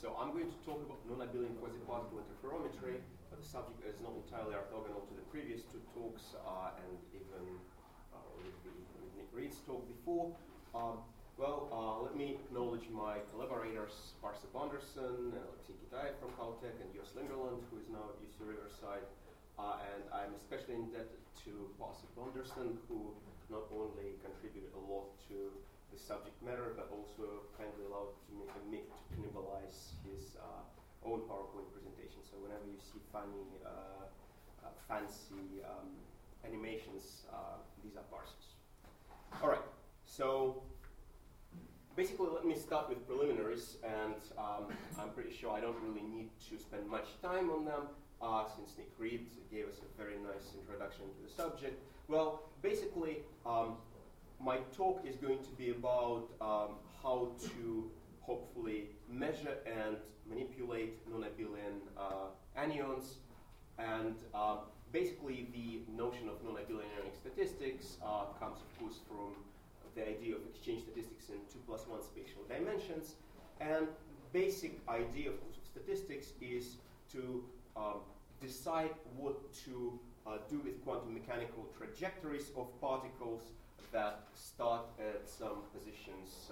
So I'm going to talk about non-abelian quasi-particle interferometry, but the subject is not entirely orthogonal to the previous two talks and even with Nick Reed's talk before. Let me acknowledge my collaborators, Parsep Anderson, Alexei Kitaev from Caltech, and Jos Lingerland, who is now at UC Riverside. And I'm especially indebted to Parsep Anderson, who not only contributed a lot to the subject matter, but also kindly allowed Mick to cannibalize his own PowerPoint presentation. So whenever you see funny, fancy animations, these are Parsep's. All right, so basically let me start with preliminaries, and I'm pretty sure I don't really need to spend much time on them, since Nick Reed gave us a very nice introduction to the subject. Well, basically, my talk is going to be about how to hopefully measure and manipulate non-abelian anyons, and basically the notion of non-abelian ionic statistics comes, of course, from the idea of exchange statistics in 2+1 spatial dimensions. And basic idea, of course, of statistics is to decide what to do with quantum mechanical trajectories of particles that start at some positions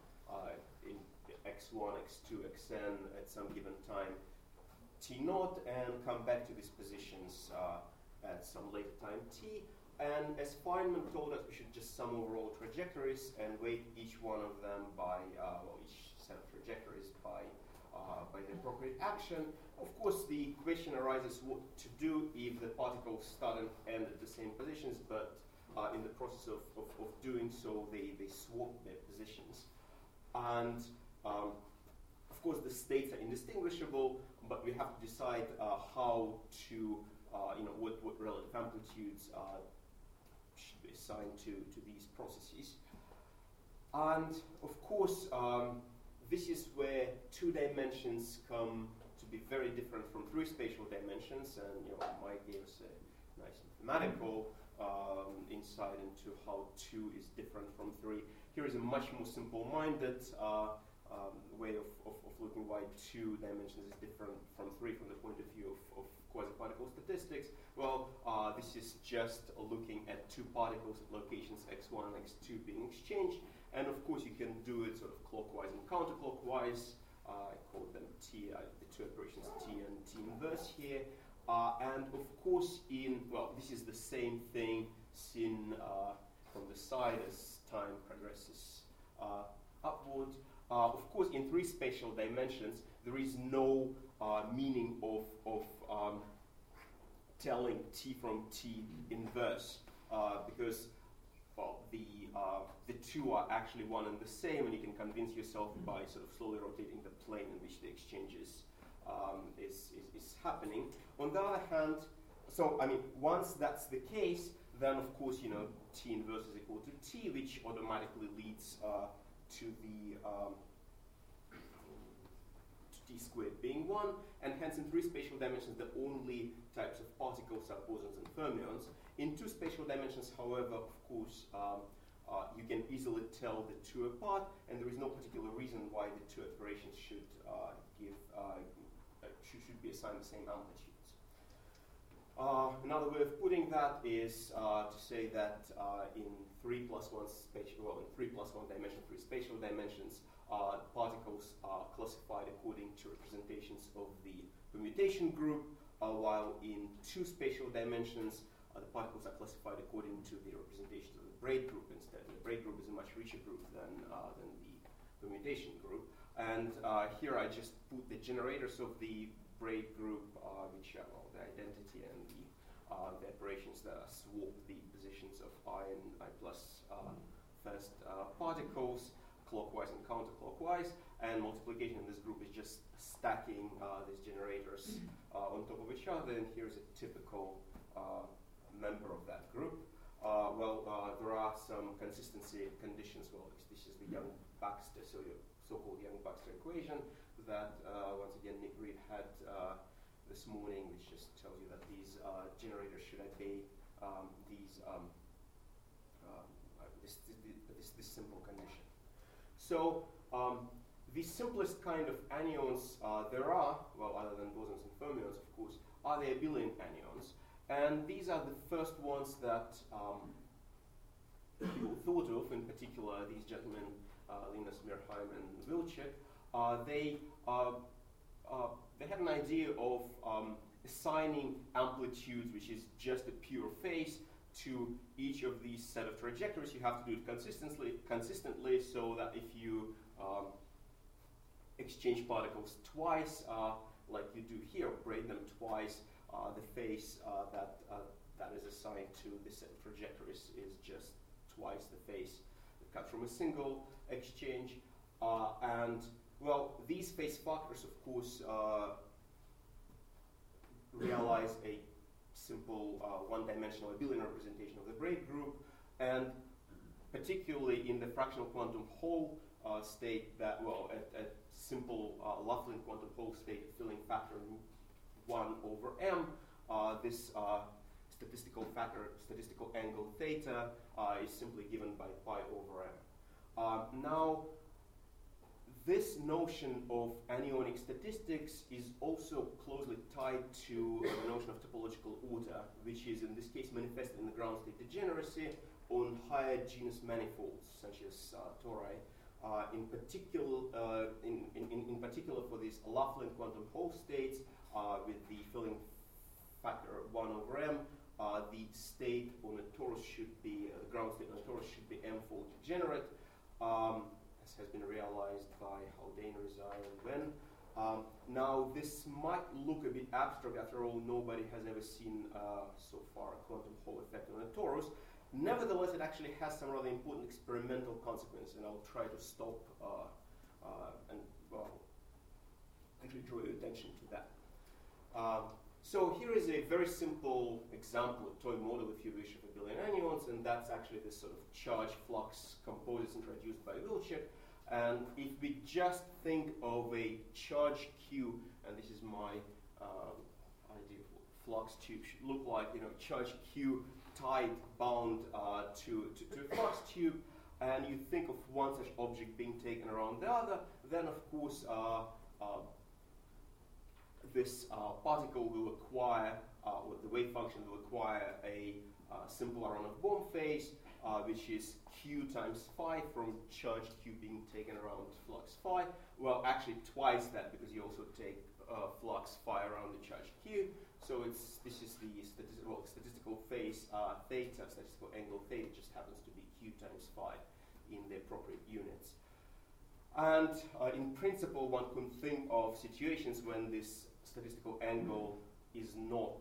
in x1, x2, xn at some given time t0, and come back to these positions at some later time t. And as Feynman told us, we should just sum overall trajectories and weight each one of them by, each set of trajectories by the appropriate action. Of course, the question arises what to do if the particles start and end at the same positions, but in the process of doing so, they swap their positions. And of course, the states are indistinguishable, but we have to decide how to, what relative amplitudes should be assigned to these processes. And of course, this is where 2 dimensions come to be very different from 3 spatial dimensions, and Mike gave us a nice mathematical insight into how 2 is different from 3. Here is a much more simple-minded way of looking why 2 dimensions is different from 3 from the point of view of quasi-particle statistics. Well, this is just looking at 2 particles at locations x1 and x2 being exchanged, and of course you can do it sort of clockwise and counterclockwise. I call them T, the 2 operations T and T inverse here. And of course this is the same thing seen from the side as time progresses upward. Of course, in 3 spatial dimensions, there is no meaning of telling T from T inverse, because the 2 are actually one and the same, and you can convince yourself by sort of slowly rotating the plane in which the exchange is happening. On the other hand, once that's the case, then of course T inverse is equal to T, which automatically leads to the T squared being 1, and hence in 3 spatial dimensions the only types of particles are bosons and fermions. In 2 spatial dimensions, however, of course, you can easily tell the 2 apart, and there is no particular reason why the 2 operations should be assigned the same amplitudes. Another way of putting that is to say that in 3+1 dimension, 3 spatial dimensions, particles are classified according to representations of the permutation group, while in 2 spatial dimensions, the particles are classified according to the representation of the braid group instead. And the braid group is a much richer group than the permutation group. And here I just put the generators of the braid group, which are the identity and the operations that swap the positions of I and I plus first particles clockwise and counterclockwise, and multiplication in this group is just stacking these generators on top of each other, and here's a typical member of that group. There are some consistency conditions. Well, this is the Young-Baxter, so-called Young-Baxter equation that, once again, Nick Reed had this morning, which just tells you that these generators should obey this simple condition. So the simplest kind of anyons there are, well, other than bosons and fermions, of course, are the abelian anyons. And these are the first ones that people thought of, in particular these gentlemen, Linus, Merheim, and Wilczek. They had an idea of assigning amplitudes, which is just a pure phase, to each of these set of trajectories. You have to do it consistently, so that if you exchange particles twice, like you do here, braid them twice, the phase that is assigned to this set of trajectories is just twice the phase cut from a single exchange. And well, these phase factors, of course, realize a simple one-dimensional abelian representation of the braid group, and particularly in the fractional quantum Hall state, that, well, at simple Laughlin quantum Hall state filling factor 1 over m, this statistical factor, statistical angle theta, is simply given by pi over m. Now, this notion of anyonic statistics is also closely tied to the notion of topological order, which is in this case manifested in the ground state degeneracy on higher genus manifolds, such as tori. In particular for these Laughlin quantum Hall states with the filling factor 1 over m, the state on a torus should be, the ground state on a torus should be m-fold degenerate. As has been realized by Haldane, Rizai, and Wen. Now, this might look a bit abstract. After all, nobody has ever seen so far a quantum Hall effect on a torus. Nevertheless, it actually has some rather important experimental consequences, and I'll try to stop and, well, actually draw your attention to that. So here is a very simple example, a toy model, if you wish, of abelian anyons, and that's actually this sort of charge flux composite introduced by Wilczek. And if we just think of a charge Q, and this is my idea of what flux tube should look like, you know, charge Q tied, bound to a flux tube, and you think of one such object being taken around the other, then of course this particle will acquire, or the wave function will acquire a simple Aronoff-Bohm phase, which is Q times phi from charge Q being taken around flux phi. Well, actually twice that, because you also take flux phi around the charge Q. So this is the statistical phase theta, statistical angle theta, just happens to be Q times phi in the appropriate units. And in principle, one can think of situations when this statistical angle is not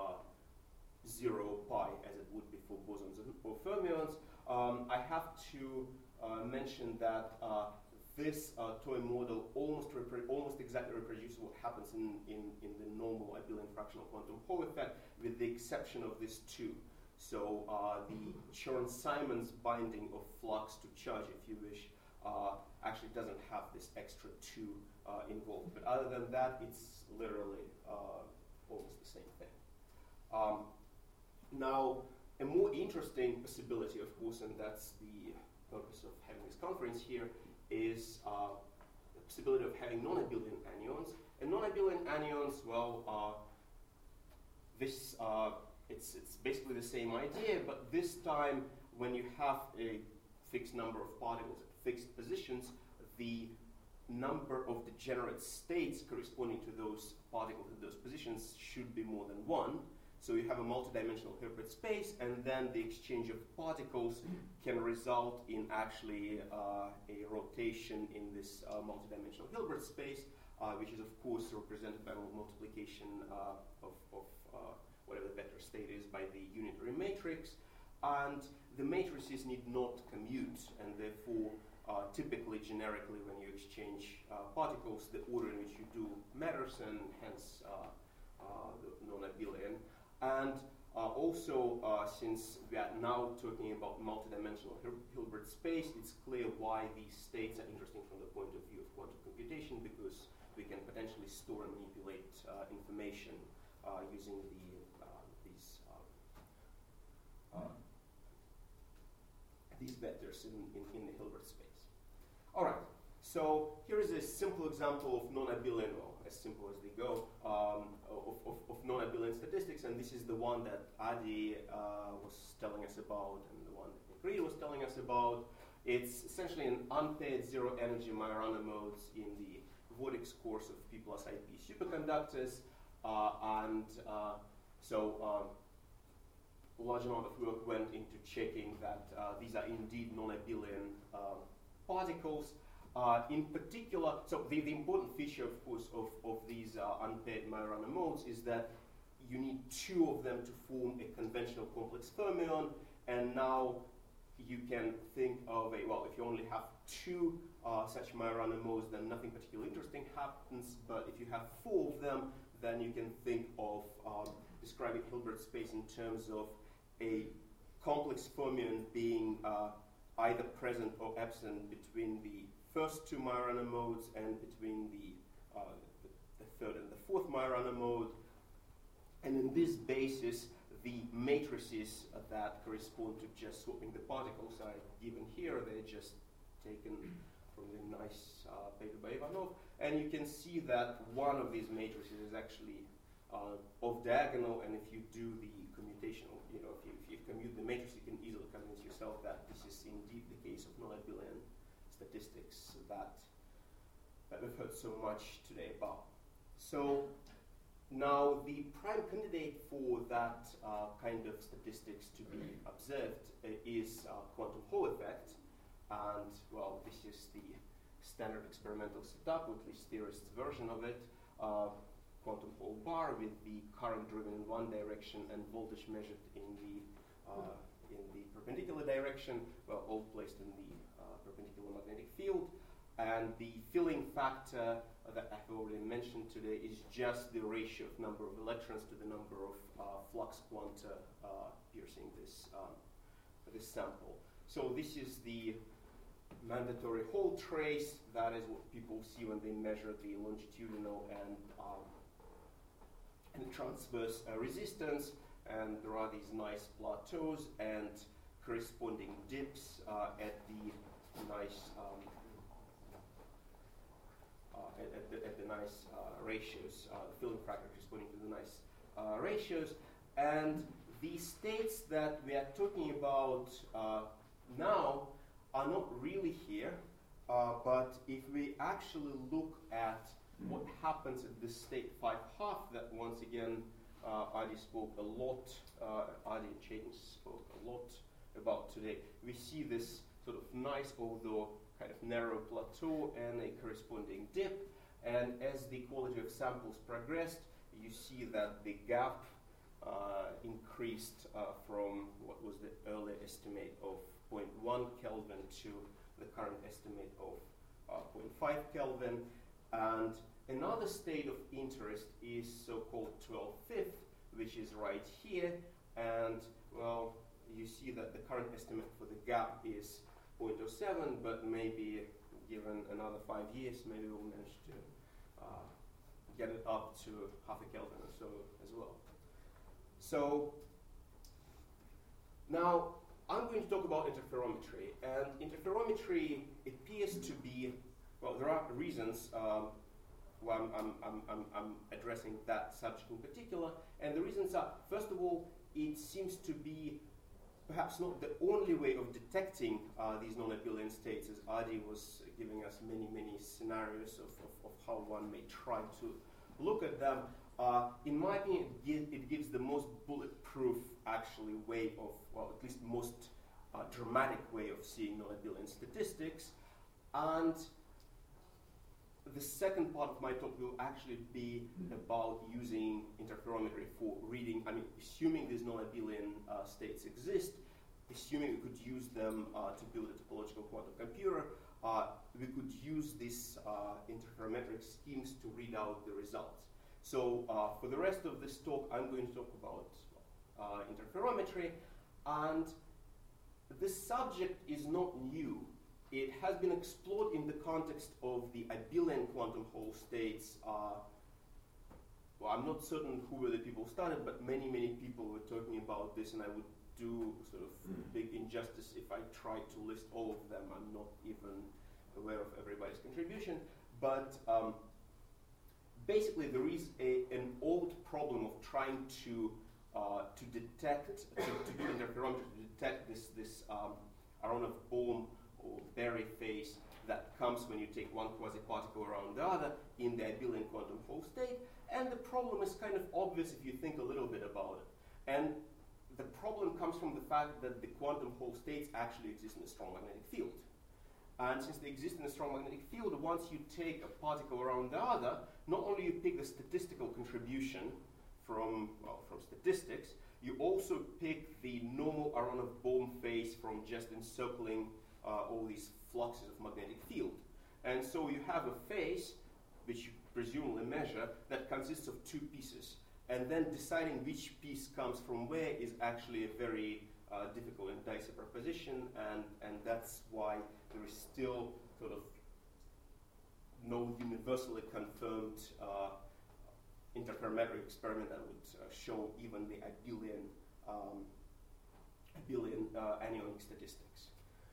0 pi, as it would be for bosons or fermions. I have to mention that this toy model almost exactly reproduces what happens in the normal abelian fractional quantum Hall effect, with the exception of this 2. So the Chern-Simons binding of flux to charge, if you wish, actually doesn't have this extra 2 involved. But other than that, it's literally almost the same thing. Now, a more interesting possibility, of course, and that's the purpose of having this conference here, is the possibility of having non-abelian anyons. And non-abelian anyons, well, it's basically the same idea, but this time when you have a fixed number of particles at fixed positions, the number of degenerate states corresponding to those particles at those positions should be more than 1. So you have a multidimensional Hilbert space, and then the exchange of particles can result in actually a rotation in this multidimensional Hilbert space, which is of course represented by multiplication of whatever the vector state is by the unitary matrix. And the matrices need not commute, and therefore typically, generically, when you exchange particles, the order in which you do matters, and hence the non-abelian. And also, since we are now talking about multidimensional Hilbert space, it's clear why these states are interesting from the point of view of quantum computation, because we can potentially store and manipulate information using these vectors in the Hilbert space. All right. So here is a simple example of non-abelian, well, as simple as they go, of non-abelian statistics, and this is the one that Adi was telling us about, and the one that Nick Reed was telling us about. It's essentially an unpaired zero-energy Majorana modes in the Vortex course of P plus IP superconductors, so a large amount of work went into checking that these are indeed non-abelian particles. In particular, so the important feature, of course, of these unpaired Majorana modes is that you need two of them to form a conventional complex fermion, and now you can think of well, if you only have two such Majorana modes, then nothing particularly interesting happens, but if you have four of them, then you can think of describing Hilbert space in terms of a complex fermion being either present or absent between the first two Majorana modes and between the third and the fourth Majorana mode. And in this basis, the matrices that correspond to just swapping the particles are given here. They're just taken from the nice paper by Ivanov. And you can see that one of these matrices is actually off diagonal, and if you do the commutational, if you commute the matrix, you can easily convince yourself that this is indeed the case of non-abelian statistics that we've heard so much today about. So now the prime candidate for that kind of statistics to be observed is quantum Hall effect, and well, this is the standard experimental setup, or at least theorists' version of it. Quantum Hall bar with the current driven in one direction and voltage measured in the perpendicular direction, well, all placed in the perpendicular magnetic field. And the filling factor that I've already mentioned today is just the ratio of number of electrons to the number of flux quanta piercing this sample. So this is the mandatory Hall trace. That is what people see when they measure the longitudinal and transverse resistance, and there are these nice plateaus and corresponding dips at the nice ratios, the filling factor corresponding to the nice ratios. And the states that we are talking about now are not really here, but if we actually look at what happens at this state 5.5 that once again Adi spoke a lot, Adi and Chetan spoke a lot about today, we see this sort of nice, although kind of narrow plateau and a corresponding dip. And as the quality of samples progressed, you see that the gap increased from what was the earlier estimate of 0.1 Kelvin to the current estimate of 0.5 Kelvin. And another state of interest is so-called 12/5, which is right here. And well, you see that the current estimate for the gap is 0.07, but maybe given another 5 years, maybe we'll manage to get it up to half a Kelvin or so as well. So now I'm going to talk about interferometry. And interferometry appears to be, well, there are reasons why I'm addressing that subject in particular. And the reasons are, first of all, it seems to be perhaps not the only way of detecting these non-abelian states, as Adi was giving us many scenarios of how one may try to look at them. In my opinion, it gives the most bulletproof, actually, way of, well, at least most dramatic way of seeing non-abelian statistics. And the second part of my talk will actually be about using interferometry for reading, assuming these non-abelian states exist, assuming we could use them to build a topological quantum computer, we could use these interferometric schemes to read out the results. So for the rest of this talk, I'm going to talk about interferometry, and this subject is not new. It has been explored in the context of the abelian quantum Hall states. Well, I'm not certain who were the people who started, but many people were talking about this, and I would do sort of big injustice if I tried to list all of them. I'm not even aware of everybody's contribution, but basically there is an old problem of trying to detect, to do interferometry, to detect this Aronoff-Bohm or Berry phase that comes when you take one quasi-particle around the other in the abelian quantum Hall state. And the problem is kind of obvious if you think a little bit about it. And the problem comes from the fact that the quantum Hall states actually exist in a strong magnetic field. And since they exist in a strong magnetic field, once you take a particle around the other, not only you pick the statistical contribution from statistics, you also pick the normal Aronoff-Bohm phase from just encircling all these fluxes of magnetic field. And so you have a phase, which you presumably measure, that consists of two pieces. And then deciding which piece comes from where is actually a very difficult and dicey proposition, and that's why there is still sort of no universally confirmed interferometric experiment that would show even the abelian anionic statistics.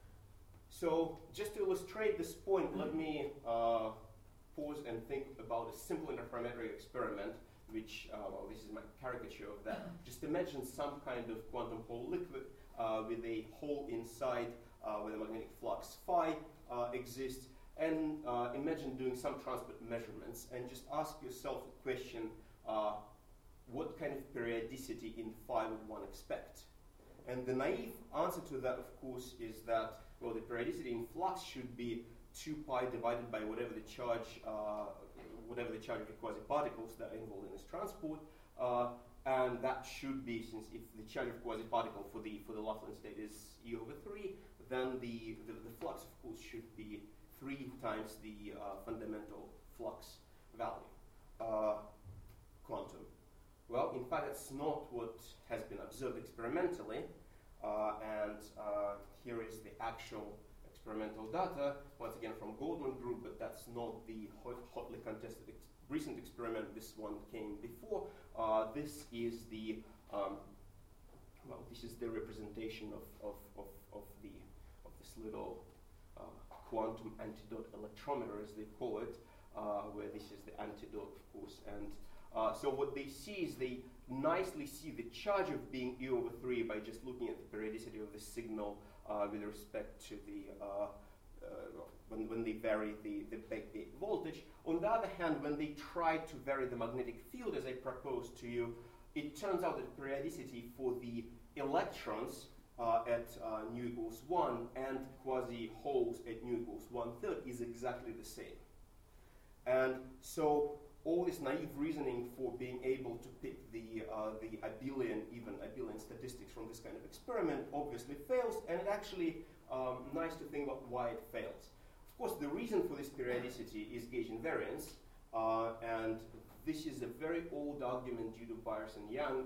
So just to illustrate this point, let me pause and think about a simple interferometric experiment, which, well, this is my caricature of that. Just imagine some kind of quantum Hall liquid with a hole inside where the magnetic flux phi exists, and imagine doing some transport measurements, and just ask yourself the question, what kind of periodicity in phi would one expect? And the naive answer to that, of course, is that, well, the periodicity in flux should be 2 pi divided by whatever the charge of the quasi-particles that are involved in this transport, and that should be, since if the charge of quasi-particle for the Laughlin state is E over 3, then the flux, of course, should be 3 times the fundamental flux value, quantum. Well, in fact, that's not what has been observed experimentally, and here is the actual experimental data, once again from Goldman group, but that's not the hotly contested recent experiment. This one came before. This is the this is the representation of this little quantum antidote electrometer, as they call it, where this is the antidote, of course. And so what they see is they nicely see the charge of being E over 3 by just looking at the periodicity of the signal with respect to the when they vary the backgate voltage. On the other hand, when they try to vary the magnetic field, as I proposed to you, it turns out that periodicity for the electrons at nu equals 1 and quasi-holes at nu equals 1/3 is exactly the same. And so all this naive reasoning for being able to pick the abelian statistics from this kind of experiment obviously fails, and it's actually nice to think about why it fails. Of course, the reason for this periodicity is gauge invariance, and this is a very old argument due to Byers and Young,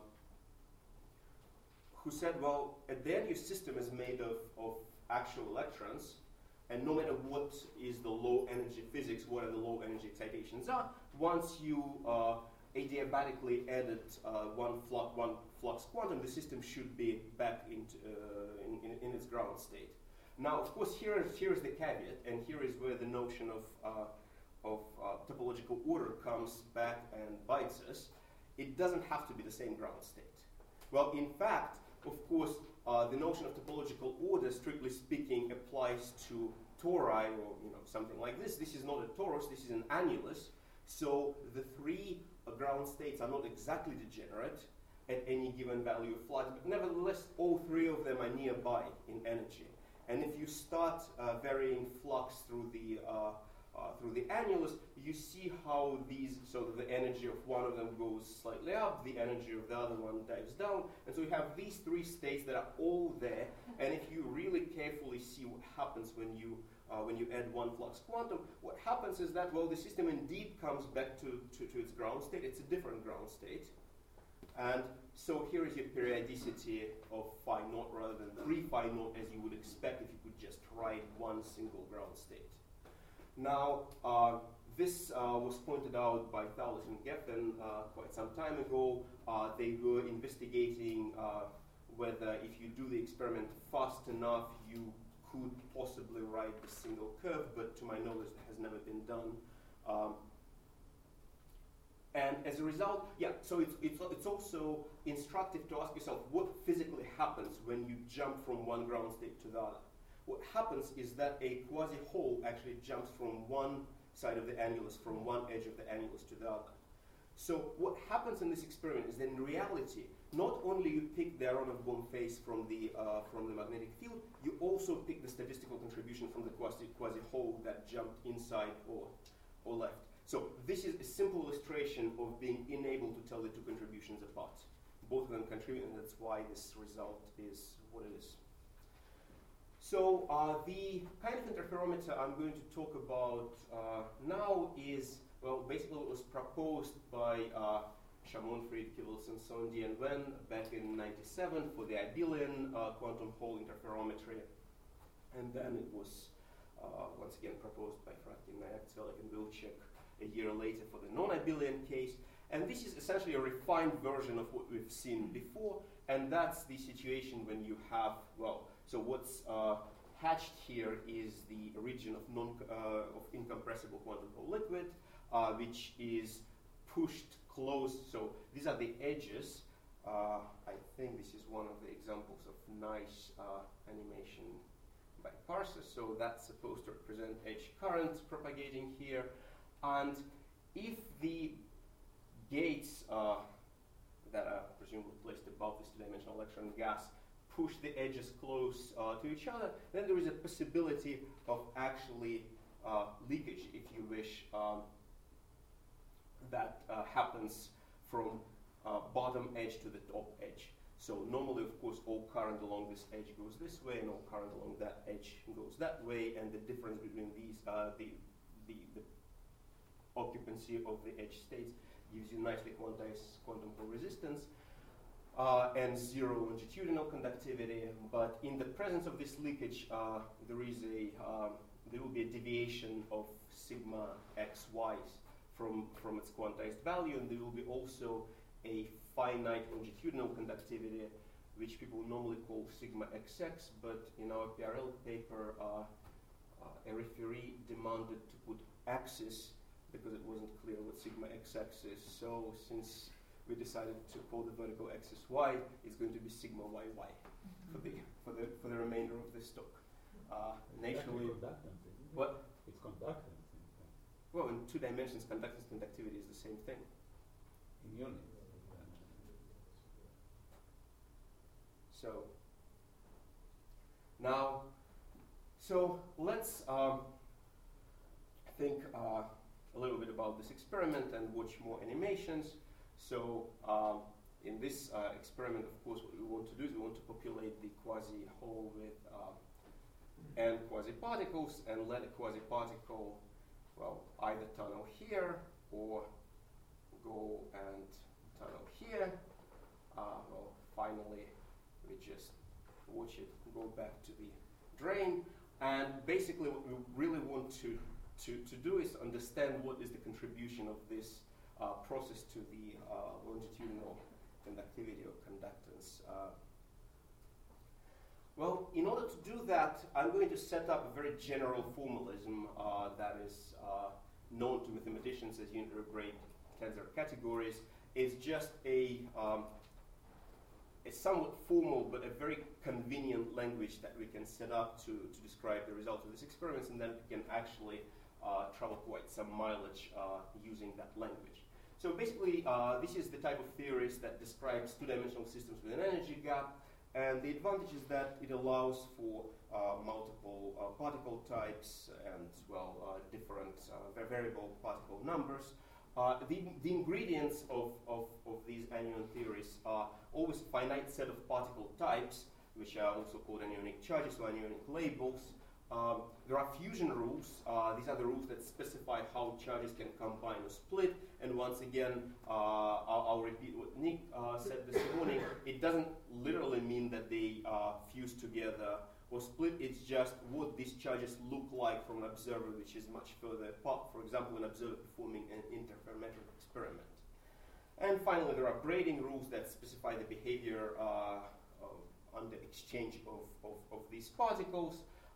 who said, well, at the end your system is made of actual electrons, and no matter what is the low energy physics, what are the low energy excitations are, once you adiabatically added one flux quantum, the system should be back in its ground state. Now, of course, here is the caveat, and here is where the notion of topological order comes back and bites us. It doesn't have to be the same ground state. Well, in fact, of course, the notion of topological order, strictly speaking, applies to tori or something like this. This is not a torus, this is an annulus. So the 3 ground states are not exactly degenerate at any given value of flux, but nevertheless, all 3 of them are nearby in energy. And if you start varying flux through the annulus, you see how so the energy of one of them goes slightly up, the energy of the other one dives down, and so you have these 3 states that are all there. And if you really carefully see what happens when you add one flux quantum, what happens is that, well, the system indeed comes back to its ground state. It's a different ground state. And so here is your periodicity of phi naught rather than 3 phi naught, as you would expect if you could just write one single ground state. Now, this was pointed out by Thales and Geffen quite some time ago. They were investigating whether if you do the experiment fast enough, you could possibly write the single curve, but to my knowledge, that has never been done. And as a result, so it's also instructive to ask yourself what physically happens when you jump from one ground state to the other. What happens is that a quasi-hole actually jumps from one side of the annulus, from one edge of the annulus to the other. So what happens in this experiment is that in reality, not only you pick the Aronoff-Bohm phase from the magnetic field, you also pick the statistical contribution from the quasi-hole that jumped inside or left. So this is a simple illustration of being unable to tell the two contributions apart. Both of them contribute, and that's why this result is what it is. So the kind of interferometer I'm going to talk about now is, well, basically what was proposed by Chamonfried, Kivelson, Sondy, and Wen back in '97 for the abelian quantum hole interferometry. And then it was once again proposed by Fradkin, Zvelik, and Wilczek a year later for the non-abelian case. And this is essentially a refined version of what we've seen before, and that's the situation when you have, well, so what's hatched here is the region of incompressible quantum hole liquid, which is pushed close. So these are the edges. I think this is one of the examples of nice animation by Parsons. So that's supposed to represent edge currents propagating here. And if the gates that are presumably placed above this two-dimensional electron gas push the edges close to each other, then there is a possibility of actually leakage, if you wish, that happens from bottom edge to the top edge. So normally, of course, all current along this edge goes this way, and all current along that edge goes that way, and the difference between these, the occupancy of the edge states gives you nicely quantized quantum hole resistance and zero longitudinal conductivity. But in the presence of this leakage, there will be a deviation of sigma xy's from its quantized value, and there will be also a finite longitudinal conductivity, which people normally call sigma xx, but in our PRL paper, a referee demanded to put axis because it wasn't clear what sigma xx is. So since we decided to call the vertical axis y, it's going to be sigma yy for the remainder of this talk. Naturally, what? It's conductance. Well, in 2 dimensions, conductance conductivity is the same thing. In units. So now, so let's think a little bit about this experiment and watch more animations. So in this experiment, of course, what we want to do is we want to populate the quasi-hole with n quasi-particles and let a quasi-particle, well, either tunnel here or go and tunnel here. Well, finally, we just watch it go back to the drain. And basically what we really want to do is understand what is the contribution of this process to the longitudinal conductivity or conductance. Well, in order to do that, I'm going to set up a very general formalism that is known to mathematicians as unitary-grade tensor categories. It's just a somewhat formal but a very convenient language that we can set up to describe the results of these experiments, and then we can actually travel quite some mileage using that language. So basically, this is the type of theories that describes two-dimensional systems with an energy gap, and the advantage is that it allows for multiple particle types and, well, different variable particle numbers. The ingredients of these anion theories are always a finite set of particle types, which are also called anionic charges or anionic labels. There are fusion rules. These are the rules that specify how charges can combine or split. And once again, I'll repeat what Nick said this morning. It doesn't literally mean that they fuse together or split. It's just what these charges look like from an observer which is much further apart. For example, an observer performing an interferometric experiment. And finally, there are braiding rules that specify the behavior under exchange of these particles.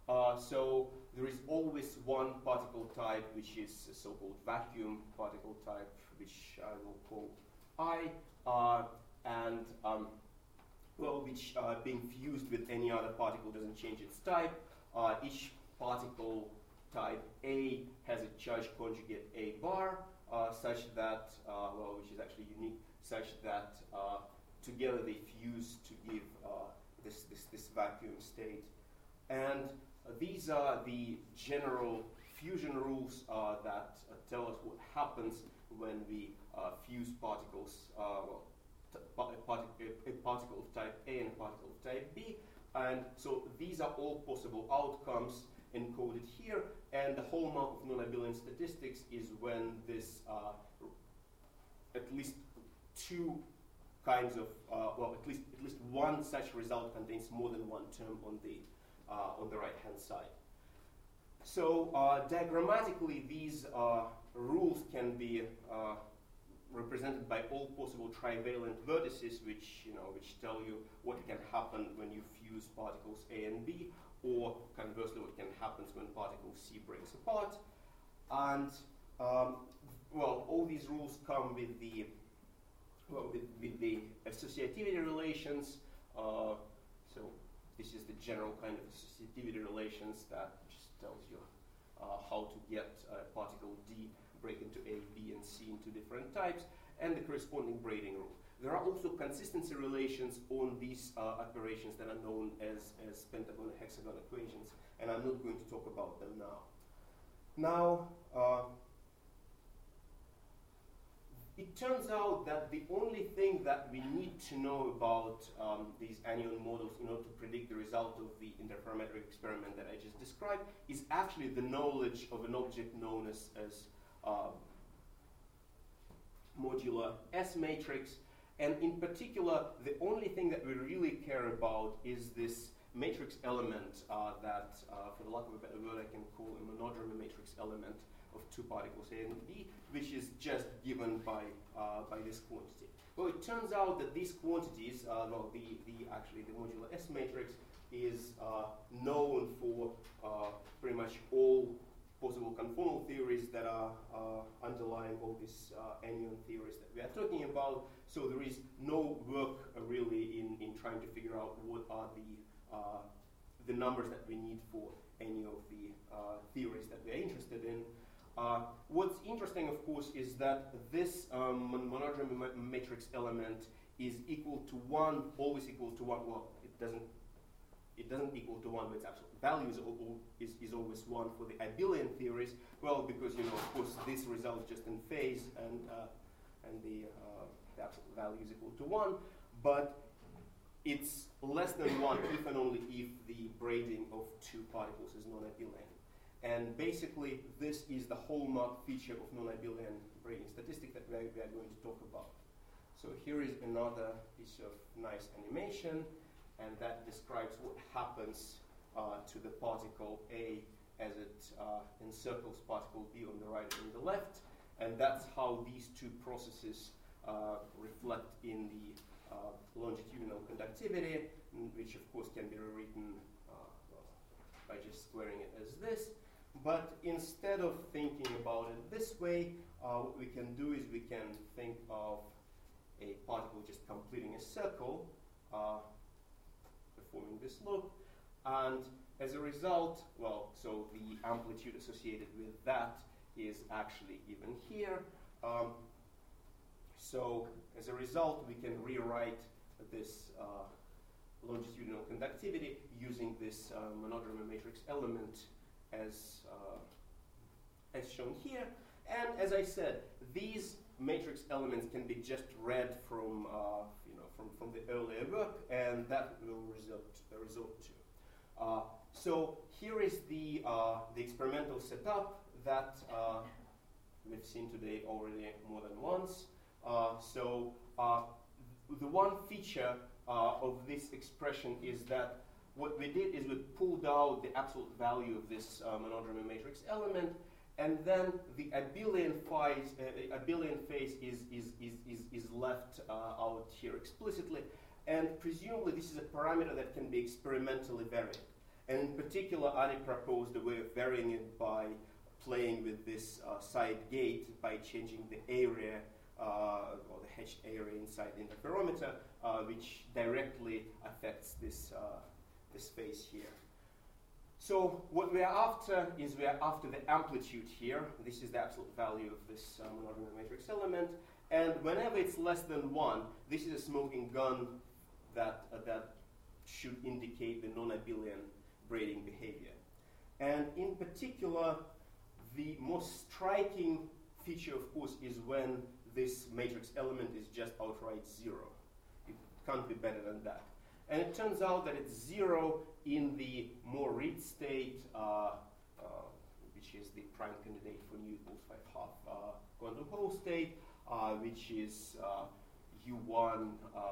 So there is always one particle type, which is a so-called vacuum particle type, which I will call I, and well, which being fused with any other particle doesn't change its type. Each particle type A has a charge conjugate A bar, such that, well, which is actually unique, such that together they fuse to give this vacuum state. And these are the general fusion rules that tell us what happens when we fuse particles, well, a particle of type A and a particle of type B. And so these are all possible outcomes encoded here, and the hallmark of non-abelian statistics is when this at least two kinds of, well, at least one such result contains more than one term on the right-hand side. So diagrammatically, these rules can be represented by all possible trivalent vertices, which tell you what can happen when you fuse particles A and B, or conversely, what can happen when particle C breaks apart. And well, all these rules come with the associativity relations. So this is the general kind of associativity relations that just tells you how to get particle D break into A, B, and C into different types, and the corresponding braiding rule. There are also consistency relations on these operations that are known as pentagon and hexagon equations, and I'm not going to talk about them now. Now, it turns out that the only thing that we need to know about these anion models in order to predict the result of the interferometric experiment that I just described is actually the knowledge of an object known as modular S matrix. And in particular, the only thing that we really care about is this matrix element that, for the lack of a better word, I can call a monodromy matrix element of two particles A and B, which is just given by this quantity. Well, it turns out that these quantities, well, actually the modular S matrix is known for pretty much all possible conformal theories that are underlying all these anion theories that we are talking about. So there is no work really in trying to figure out what are the numbers that we need for any of the theories that we are interested in. What's interesting, of course, is that this monodromy matrix element is equal to 1, always equal to 1. Well, it doesn't equal to 1, but its absolute value is always 1 for the abelian theories. Well, because of course, this result is just in phase, and the absolute value is equal to 1. But it's less than 1 if and only if the braiding of two particles is non-abelian. And basically, this is the hallmark feature of non-abelian braiding statistic that we are going to talk about. So here is another piece of nice animation, and that describes what happens to the particle A as it encircles particle B on the right and the left. And that's how these two processes reflect in the longitudinal conductivity, which of course can be rewritten by just squaring it as this. But instead of thinking about it this way, what we can do is we can think of a particle just completing a circle, performing this loop, and as a result, well, so the amplitude associated with that is actually even here. So as a result, we can rewrite this longitudinal conductivity using this monodromy matrix element as shown here. And as I said, these matrix elements can be just read from the earlier work, and that will result to. So here is the experimental setup that we've seen today already more than once. So the one feature of this expression is that what we did is we pulled out the absolute value of this monodromy matrix element, and then the abelian phase is left out here explicitly, and presumably this is a parameter that can be experimentally varied. And in particular, Adi proposed a way of varying it by playing with this side gate by changing the area or the hedged area inside the interferometer, which directly affects this phase here. So what we are after is we are after the amplitude here. This is the absolute value of this monodromy matrix element. And whenever it's less than 1, this is a smoking gun that should indicate the non-abelian braiding behavior. And in particular, the most striking feature, of course, is when this matrix element is just outright 0. It can't be better than that. And it turns out that it's 0 in the more read state, which is the prime candidate for New equals 5/2 quantum Hall state, which is U1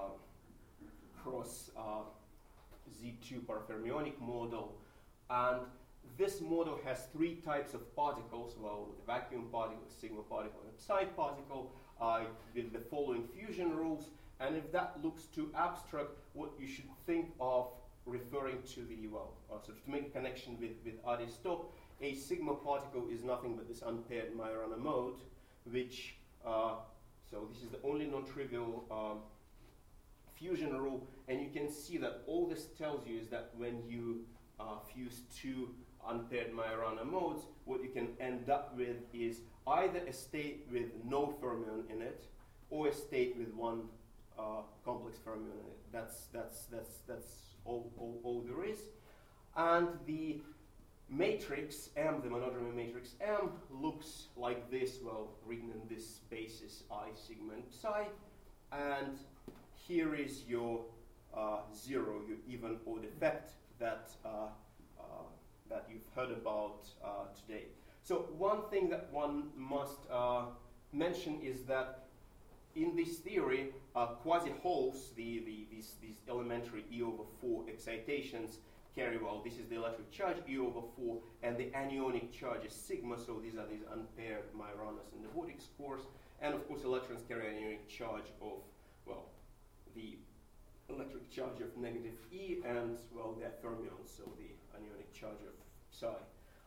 cross Z2 parafermionic model. And this model has 3 types of particles, well, the vacuum particle, sigma particle, and psi particle, with the following fusion rules. And if that looks too abstract, what you should think of referring to the, so to make a connection with Adi's talk, a sigma particle is nothing but this unpaired Majorana mode, which, so this is the only non-trivial fusion rule, and you can see that all this tells you is that when you fuse 2 unpaired Majorana modes, what you can end up with is either a state with no fermion in it, or a state with 1 complex fermion in it. That's all there is. And the matrix M, the monodromy matrix M, looks like this, well, written in this basis I, sigma, and psi. And here is your 0, your even odd effect that that you've heard about today. So one thing that one must mention is that in this theory, quasi-holes, these elementary E/4 excitations carry, well, this is the electric charge E/4, and the anionic charge is sigma, so these are these unpaired Majoranas in the vortex cores. And of course, electrons carry anionic charge of, well, the electric charge of negative E, and, well, they're fermions, so the anionic charge of psi.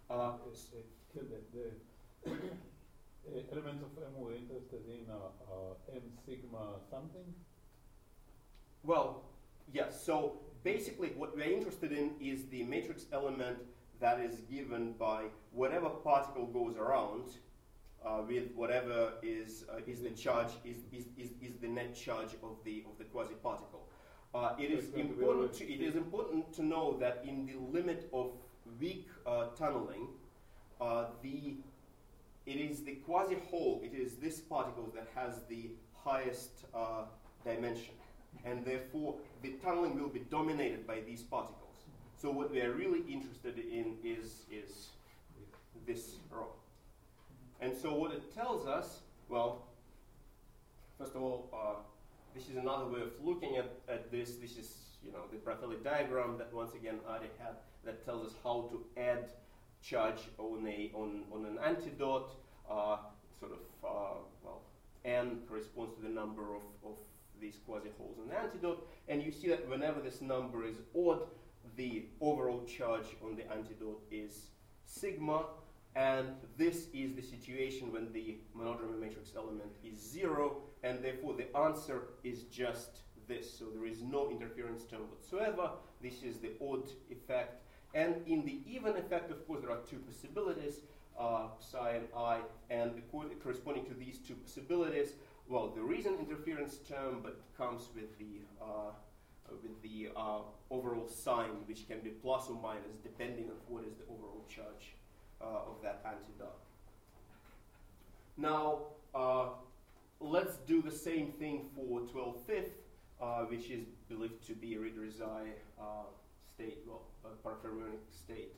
The elements of M we're interested in M sigma something? Well, yes, so basically what we're interested in is the matrix element that is given by whatever particle goes around with whatever is the charge, is the net charge of the quasi-particle. It is important to know that in the limit of weak tunneling, it is the quasi-hole, it is this particle that has the highest dimension, and therefore the tunneling will be dominated by these particles. So what we are really interested in is this row. And so what it tells us, well, first of all, this is another way of looking at this. This is, the Prathelli diagram that once again Adi had, that tells us how to add charge on an antidote. N corresponds to the number of these quasi-holes in the antidote, and you see that whenever this number is odd, the overall charge on the antidote is sigma, and this is the situation when the monodromy matrix element is 0, and therefore the answer is just this. So there is no interference term whatsoever. This is the odd effect. And in the even effect, of course, there are 2 possibilities, psi and I, and corresponding to these 2 possibilities, well, there is an interference term, but it comes with the overall sign, which can be plus or minus, depending on what is the overall charge of that antidote. Now, let's do the same thing for 12/5, which is believed to be a Reed-Rezai state, well, parafermionic state,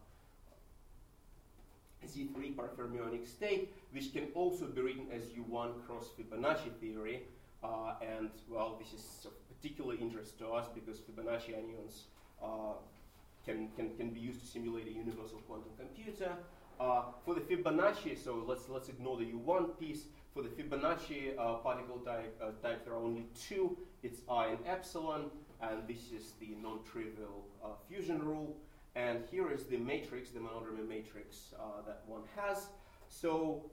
Z3 parafermionic state, which can also be written as U1 cross Fibonacci theory. And, well, this is of particular interest to us because Fibonacci anyons can be used to simulate a universal quantum computer. For the Fibonacci, so let's ignore the U1 piece. For the Fibonacci particle type, there are only 2. It's I and epsilon, and this is the non-trivial fusion rule. And here is the matrix, the monodromy matrix that one has. So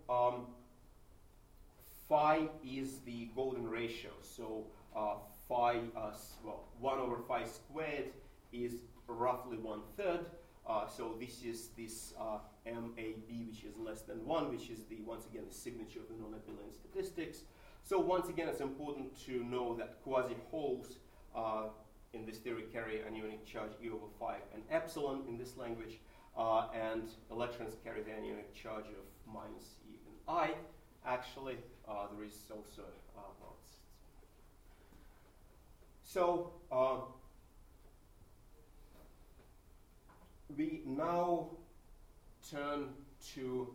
phi is the golden ratio. So phi, 1 over phi squared is roughly 1/3. So this is this MAB, which is less than 1, which is the, once again, the signature of the non-abelian statistics. So once again, it's important to know that quasi-holes in this theory carry anionic charge E over phi and epsilon in this language, and electrons carry the anionic charge of minus E and I. Actually, there is also, so we now turn to,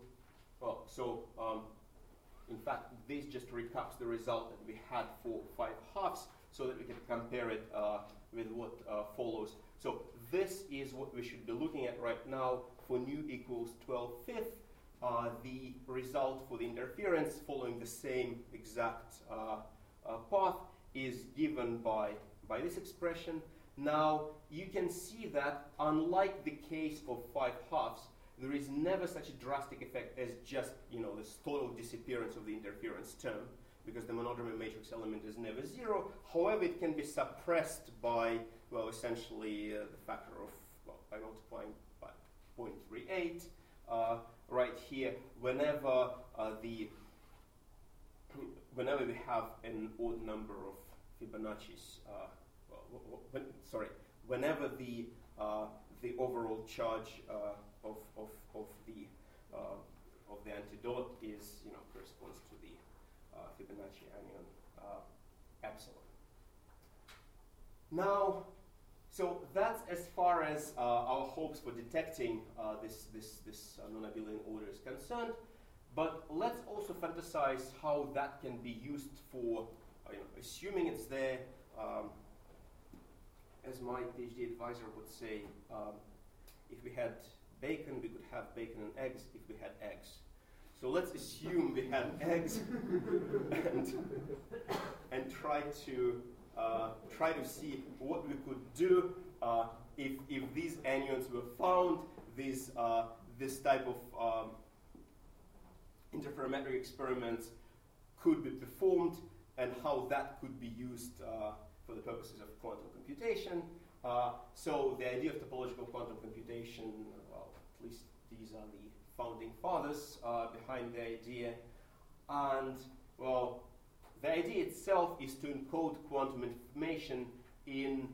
in fact, this just recaps the result that we had for 5/2, so that we can compare it with what follows. So this is what we should be looking at right now for nu equals 12/5. The result for the interference following the same exact path is given by this expression. Now you can see that unlike the case of 5/2, there is never such a drastic effect as just this total disappearance of the interference term, because the monodromy matrix element is never 0. However, it can be suppressed by, well, essentially the factor of, by multiplying by 0.38 right here, whenever whenever we have an odd number of Fibonacci's, whenever the overall charge of the antidote is, corresponds to the Fibonacci anion epsilon. Now, so that's as far as our hopes for detecting this non-abelian order is concerned. But let's also fantasize how that can be used for, assuming it's there. As my PhD advisor would say, if we had bacon, we could have bacon and eggs if we had eggs. So let's assume we had eggs and try to see what we could do if these anions were found. This type of interferometric experiments could be performed, and how that could be used for the purposes of quantum computation. So the idea of topological quantum computation, well, at least these are the founding fathers behind the idea. And, well, the idea itself is to encode quantum information in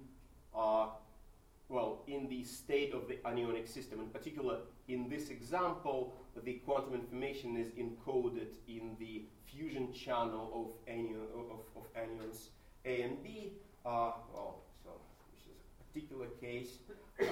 the state of the anionic system. In particular, in this example, the quantum information is encoded in the fusion channel of anions A and B. So this is a particular case.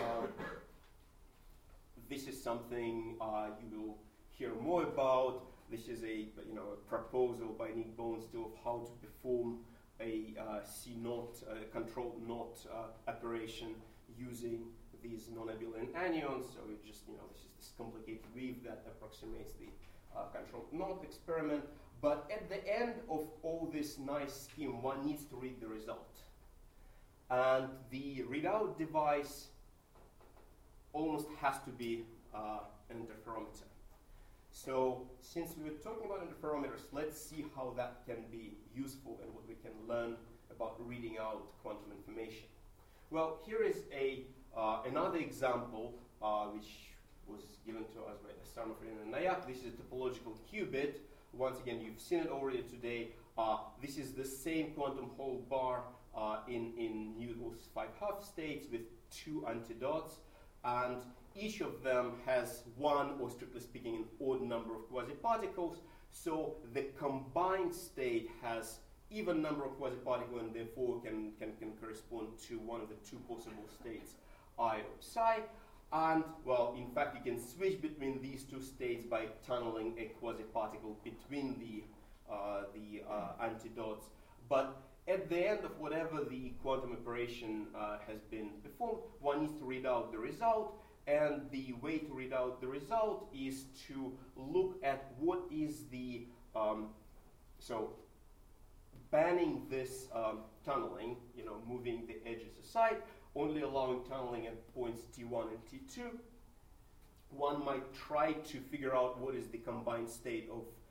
This is something you will hear more about. This is a proposal by Nick Bowenstill of how to perform a C0 controlled knot operation using these non-abelian anions. So it just this is this complicated weave that approximates the controlled knot experiment. But at the end of all this nice scheme, one needs to read the result, and the readout device almost has to be an interferometer. So since we were talking about interferometers, let's see how that can be useful and what we can learn about reading out quantum information. Well, here is another example which was given to us by Sarmafrin and Nayak. This is a topological qubit. Once again, you've seen it already today. This is the same quantum Hall bar in nu equals 5/2 states with 2 antidotes, and each of them has one, or strictly speaking, an odd number of quasi-particles. So the combined state has even number of quasi-particles, and therefore can correspond to one of the 2 possible states, I or psi. And, well, in fact, you can switch between these 2 states by tunneling a quasi-particle between the antidotes. But at the end of whatever the quantum operation has been performed, one needs to read out the result. And the way to read out the result is to look at what is the, so banning this tunneling, moving the edges aside, only allowing tunneling at points T1 and T2, one might try to figure out what is the combined state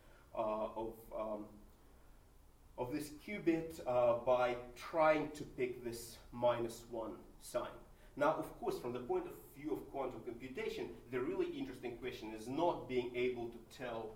of this qubit by trying to pick this -1 sign. Now, of course, from the point of view of quantum computation, the really interesting question is not being able to tell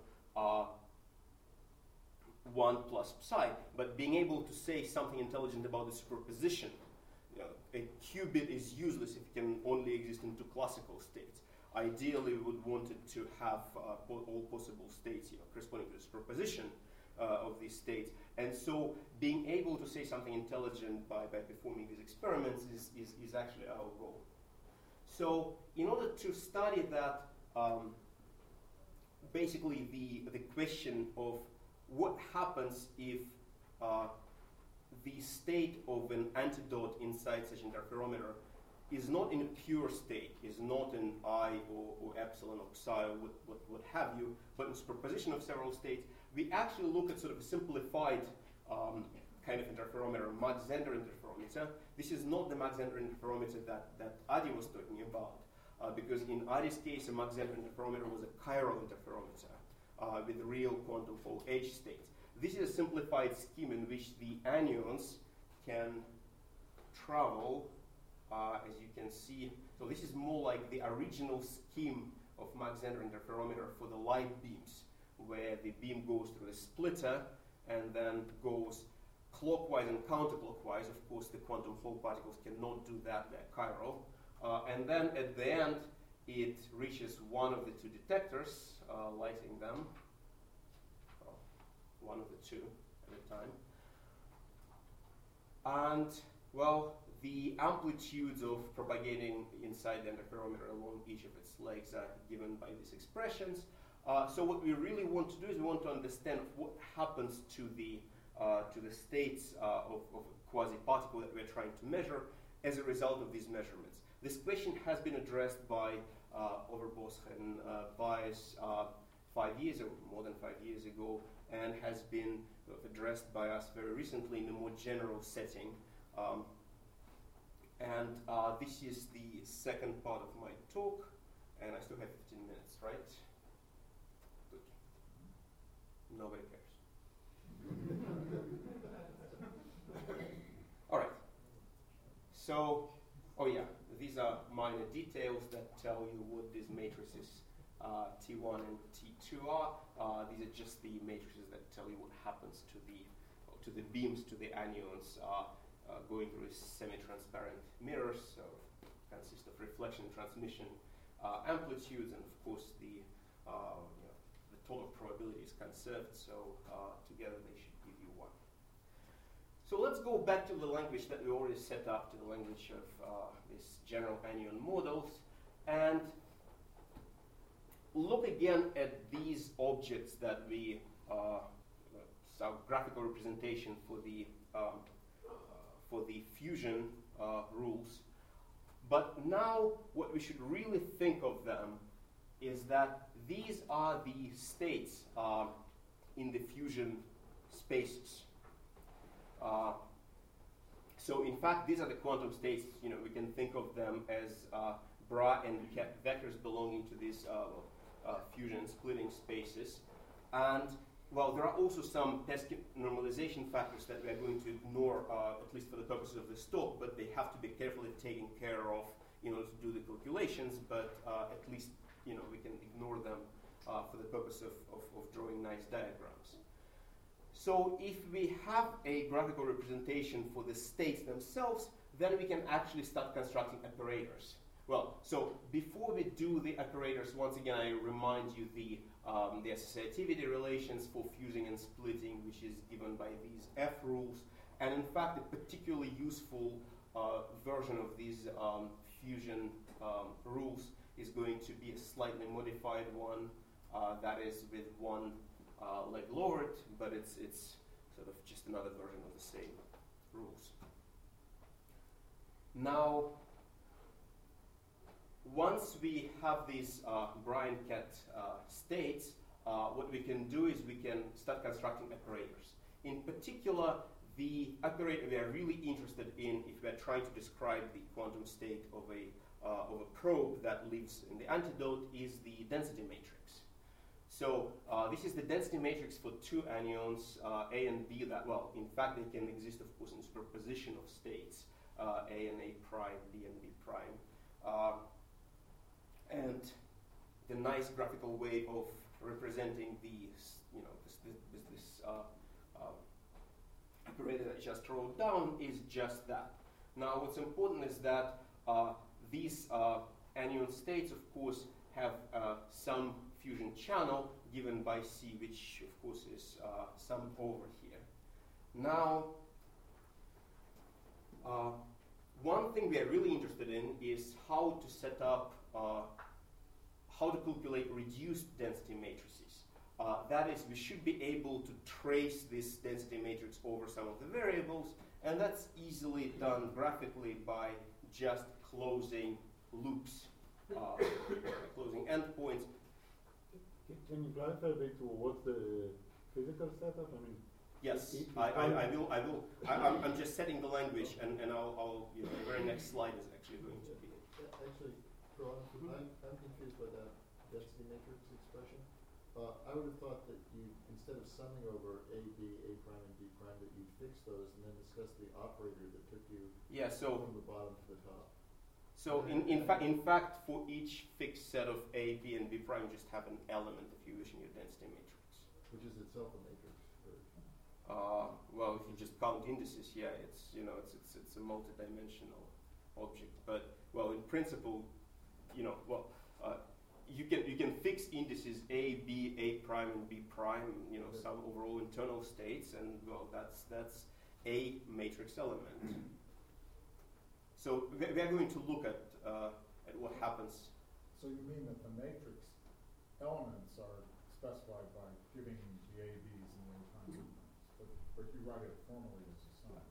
1 plus psi, but being able to say something intelligent about the superposition. A qubit is useless if it can only exist in two classical states. Ideally, we would want it to have all possible states corresponding to the superposition of these states. And so being able to say something intelligent by performing these experiments is actually our goal. So in order to study that, basically the question of what happens if the state of an antidote inside such interferometer is not in a pure state, is not in I or epsilon or psi or what have you, but in superposition of several states, we actually look at sort of a simplified kind of interferometer, Mach-Zehnder interferometer. This is not the Mach-Zehnder interferometer that Adi was talking about, because in Adi's case, a Mach-Zehnder interferometer was a chiral interferometer with real quantum Hall H states. This is a simplified scheme in which the anyons can travel, as you can see. So this is more like the original scheme of Mach-Zehnder interferometer for the light beams, where the beam goes through the splitter and then goes clockwise and counterclockwise. Of course, the quantum Hall particles cannot do that, they're chiral. And then at the end, it reaches one of the two detectors, lighting them, one of the two at a time. And, well, the amplitudes of propagating inside the interferometer along each of its legs are given by these expressions. So what we really want to do is we want to understand what happens to the states of a quasi-particle that we're trying to measure as a result of these measurements. This question has been addressed by Overbos and Weiss 5 years ago, more than 5 years ago, and has been addressed by us very recently in a more general setting. This is the second part of my talk, and I still have 15 minutes, right? Good. Nobody cares. All right. So, oh yeah, these are minor details that tell you what these matrices T1 and T2 are. These are just the matrices that tell you what happens to the beams, to the anyons going through semi-transparent mirrors. So consist of reflection, transmission, amplitudes, and of course the total probability is conserved. So together they should give you 1. So let's go back to the language that we already set up, to the language of these general anyon models, and look again at these objects that we some graphical representation for the fusion rules. But now what we should really think of them is that these are the states in the fusion spaces. So in fact, these are the quantum states. We can think of them as bra and ket vectors belonging to these fusion splitting spaces. And well, there are also some Peskin normalization factors that we are going to ignore, at least for the purposes of this talk, but they have to be carefully taken care of in order to do the calculations, but at least we can ignore them for the purpose of drawing nice diagrams. So if we have a graphical representation for the states themselves, then we can actually start constructing operators. Well, so before we do the operators, once again I remind you the associativity relations for fusing and splitting, which is given by these F rules. And in fact, a particularly useful version of these fusion rules is going to be a slightly modified one, that is with one leg lowered, but it's sort of just another version of the same rules. Now, once we have these bra and ket states, what we can do is we can start constructing operators. In particular, the operator we are really interested in, if we are trying to describe the quantum state of a probe that lives in the antidote, is the density matrix. So this is the density matrix for two anyons, A and B, that, well, in fact, they can exist, of course, in superposition of states, A and A prime, B and B prime. And the nice graphical way of representing these, this operator that I just wrote down is just that. Now, what's important is that these anion states, of course, have some fusion channel given by C, which, of course, is summed over here. Now, one thing we are really interested in is how to set up, how to calculate reduced density matrices. That is, we should be able to trace this density matrix over some of the variables, and that's easily done graphically by just closing loops, closing endpoints. Can you clarify a bit what's the physical setup? I mean, yes, I will. I'm just setting the language, and I'll the very next slide is actually going to be. Actually, Ron, I'm confused by that density matrix expression. I would have thought that you, instead of summing over A, B, A prime, and B prime, that you'd fix those and then discuss the operator that took you from the bottom to the top. So in fact, for each fixed set of A, B, and B prime, you just have an element, if you wish, in your density matrix. Which is itself a matrix. Well, if you just count indices, yeah, it's a multi-dimensional object. But well, in principle, you can fix indices A, B, A prime, and B prime. Some overall internal states, and well, that's a matrix element. So we are going to look at what happens. So you mean that the matrix elements are specified by giving the A, B's, and the A primes, but you write it formally as a sum.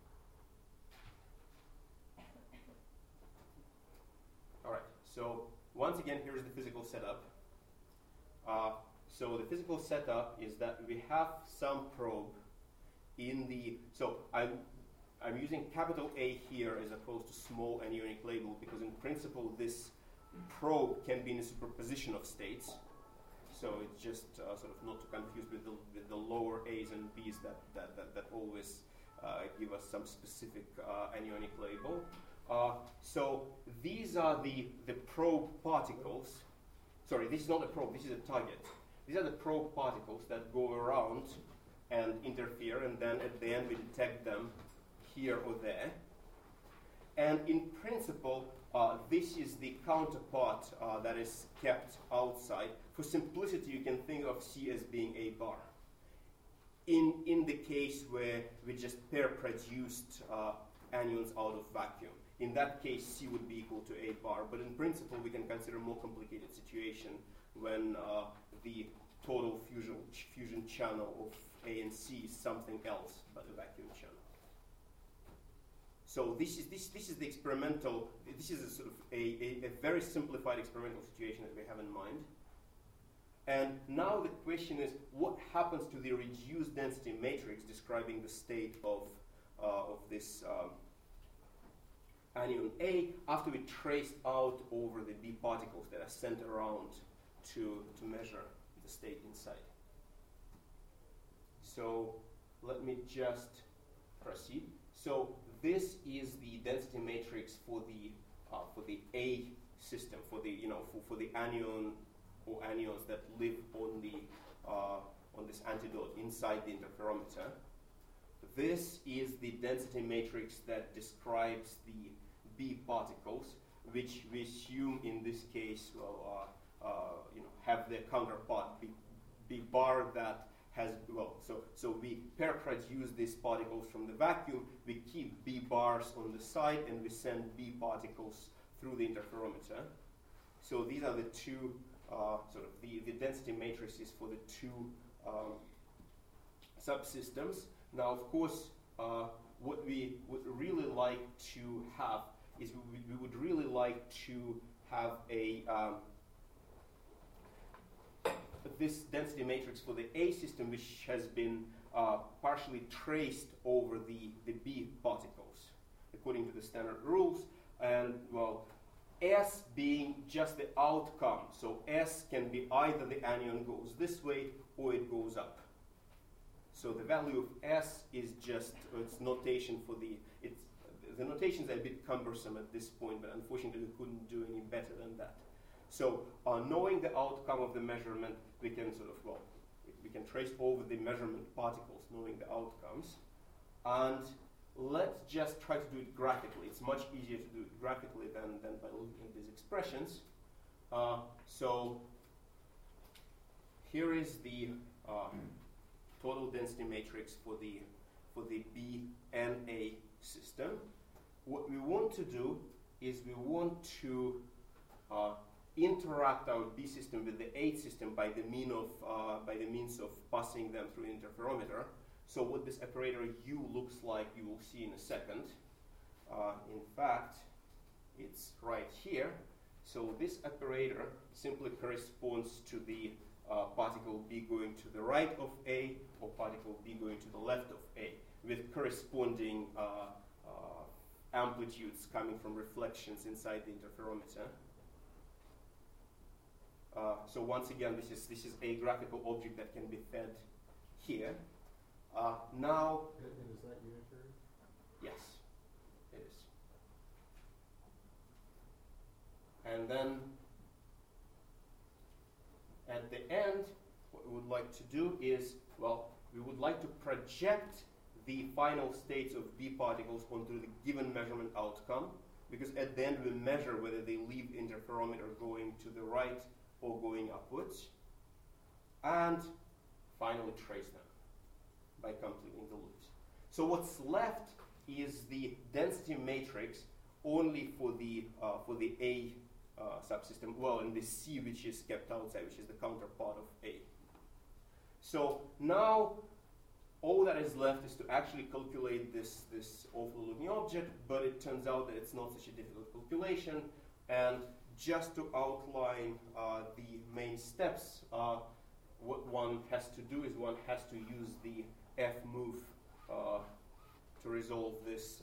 All right. So once again, here's the physical setup. So the physical setup is that we have some probe in the. So I'm using capital A here as opposed to small anionic label because in principle this probe can be in a superposition of states. So it's just sort of not to confuse with the lower A's and B's that always give us some specific anionic label. So these are the probe particles. Sorry, this is not a probe, this is a target. These are the probe particles that go around and interfere, and then at the end we detect them here or there. And in principle, this is the counterpart that is kept outside. For simplicity, you can think of C as being a bar. In the case where we just pair-produced anions out of vacuum. In that case, C would be equal to A bar, but in principle, we can consider a more complicated situation when the total fusion channel of A and C is something else but a vacuum channel. So this is the experimental. This is a sort of a very simplified experimental situation that we have in mind. And now the question is, what happens to the reduced density matrix describing the state of this anion A after we traced out over the B particles that are sent around to measure the state inside. So let me just proceed. So this is the density matrix for the A system, for the anion or anions that live on this antidote inside the interferometer. This is the density matrix that describes the B particles, which we assume in this case will have their counterpart B bar that has, so we pair produce these particles from the vacuum, we keep B bars on the side, and we send B particles through the interferometer. So these are the two, sort of the density matrices for the two subsystems. Now, of course, what we would really like to have is we would really like to have this density matrix for the A system, which has been partially traced over the B particles according to the standard rules. And well, S being just the outcome, so S can be either the anion goes this way or it goes up. So the value of S is just its notation for the notations are a bit cumbersome at this point, but unfortunately we couldn't do any better than that. So knowing the outcome of the measurement, we can we can trace over the measurement particles, knowing the outcomes. And let's just try to do it graphically. It's much easier to do it graphically than by looking at these expressions. So here is the total density matrix for the BNA system. What we want to do is we want to interact our B system with the A system by the means of passing them through interferometer. So what this operator U looks like, you will see in a second. In fact, it's right here. So this operator simply corresponds to the particle B going to the right of A or particle B going to the left of A, with corresponding amplitudes coming from reflections inside the interferometer. So once again, this is a graphical object that can be fed here. Now, And is that unitary? yes, it is. And then at the end, what we would like to do is, well, we would like to project the final states of B particles onto the given measurement outcome, because at the end we measure whether they leave interferometer going to the right or going upwards, and finally trace them by completing the loops. So what's left is the density matrix only for the A subsystem, well, and the C which is kept outside, which is the counterpart of A. So now all that is left is to actually calculate this awful looking object, but it turns out that it's not such a difficult calculation. And just to outline the main steps, what one has to do is one has to use the F-move to resolve this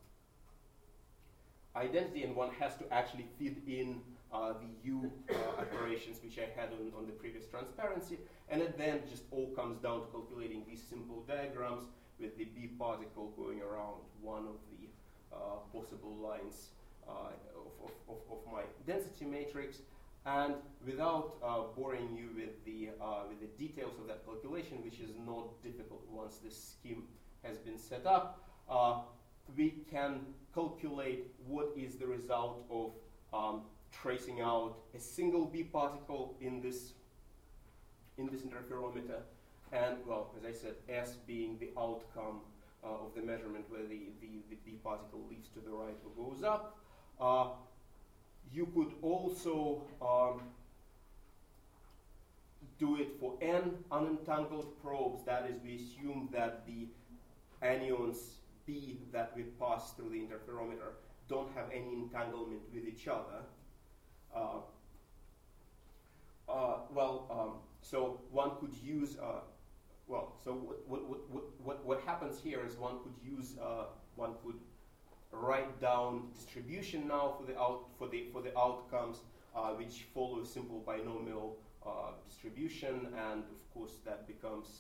identity, and one has to actually feed in the U operations which I had on the previous transparency, and it then just all comes down to calculating these simple diagrams with the B particle going around one of the possible lines of my density matrix. And without boring you with the details of that calculation, which is not difficult once this scheme has been set up, we can calculate what is the result of tracing out a single B particle in this interferometer, and well, as I said, S being the outcome of the measurement where the B particle leads to the right or goes up. You could also do it for n unentangled probes. That is, we assume that the anions B that we pass through the interferometer don't have any entanglement with each other. So one could use, so what happens here is one could write down distribution now for the outcomes, which follow a simple binomial distribution, and of course that becomes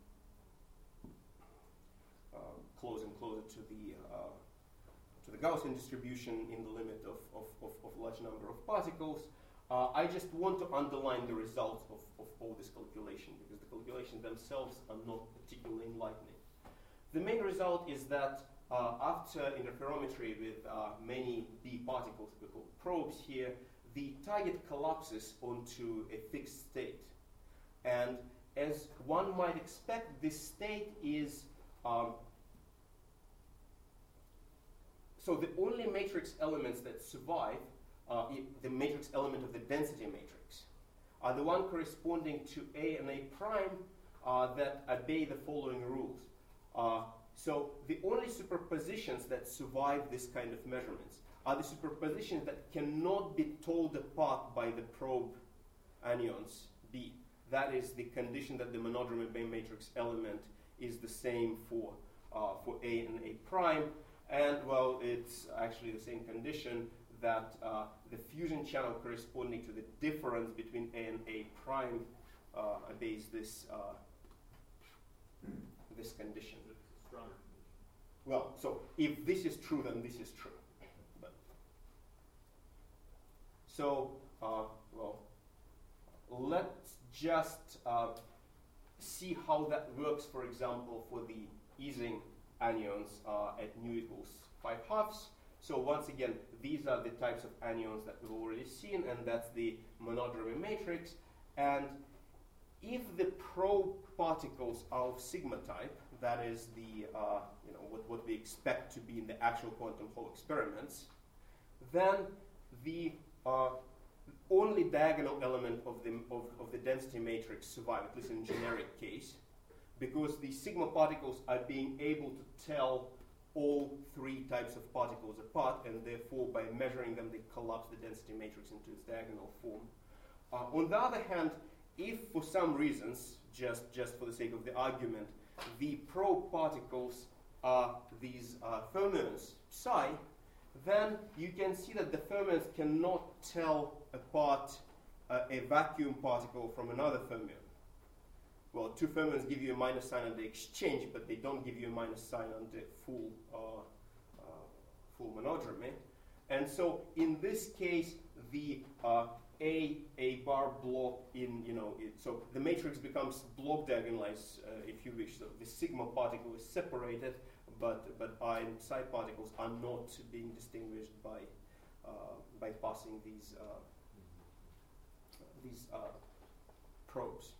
closer and closer to the Gaussian distribution in the limit of large number of particles. I just want to underline the results of all this calculation, because the calculations themselves are not particularly enlightening. The main result is that after interferometry with many B particles, we call probes here, the target collapses onto a fixed state. And as one might expect, this state is so the only matrix elements that survive, the matrix element of the density matrix, are the one corresponding to A and A prime that obey the following rules. So the only superpositions that survive this kind of measurements are the superpositions that cannot be told apart by the probe anions B. That is the condition that the monodromy Bay matrix element is the same for A and A prime. And well, it's actually the same condition that the fusion channel corresponding to the difference between A and A prime obeys this this condition. Stronger condition. Well, so if this is true, then this is true. But so, well, let's just see how that works, for example, for the Ising anyons at nu equals 5/2. So once again, these are the types of anyons that we've already seen, and that's the monodromy matrix. And if the probe particles are of sigma type, that is the what we expect to be in the actual quantum Hall experiments, then the only diagonal element of the density matrix survive, at least in generic case, because the sigma particles are being able to tell all three types of particles apart, and therefore by measuring them they collapse the density matrix into its diagonal form. On the other hand, if for some reasons, just for the sake of the argument, the probe particles are these fermions psi, then you can see that the fermions cannot tell apart a vacuum particle from another fermion. Well, two fermions give you a minus sign on the exchange, but they don't give you a minus sign on the full monodromy. And so in this case, the A bar block in, so the matrix becomes block diagonalized, if you wish. So the sigma particle is separated, but I and psi particles are not being distinguished by passing these probes.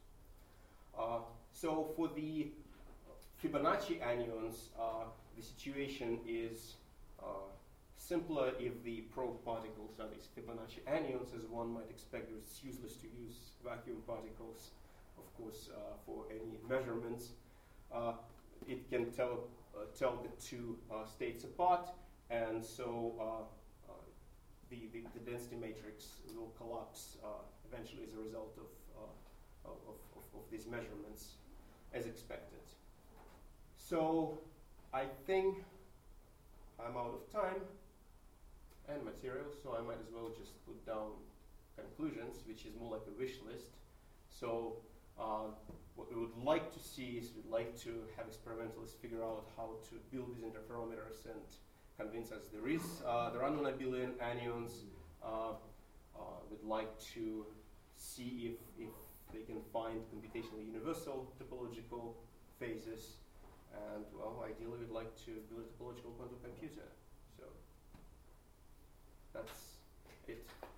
So for the Fibonacci anyons, the situation is simpler if the probe particles are these Fibonacci anyons, as one might expect. It's useless to use vacuum particles, of course, for any measurements. It can tell the two states apart, and so the density matrix will collapse eventually as a result of these measurements, as expected. So I think I'm out of time and material, so I might as well just put down conclusions, which is more like a wish list. So what we would like to see is we'd like to have experimentalists figure out how to build these interferometers and convince us there are non-abelian anyons. We'd like to see if they can find computationally universal topological phases, and well, ideally we'd like to build a topological quantum computer. So that's it.